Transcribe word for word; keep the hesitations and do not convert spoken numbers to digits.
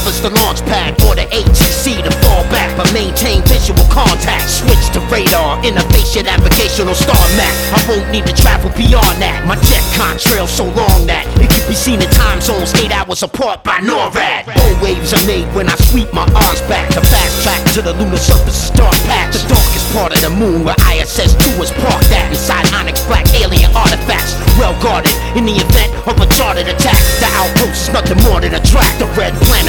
establish the launch pad or the A T C to fall back, but maintain visual contact. Switch to radar, innovation, navigational star map. I won't need to travel beyond that. My jet contrail so long that it can be seen in time zones eight hours apart by NORAD. Bow waves are made when I sweep my arms back to fast track to the lunar surface's dark patch, the darkest part of the moon where I S S two is parked at. Inside Onyx black alien artifacts, well guarded in the event of a charted attack. The outpost is nothing more than a track. The red planet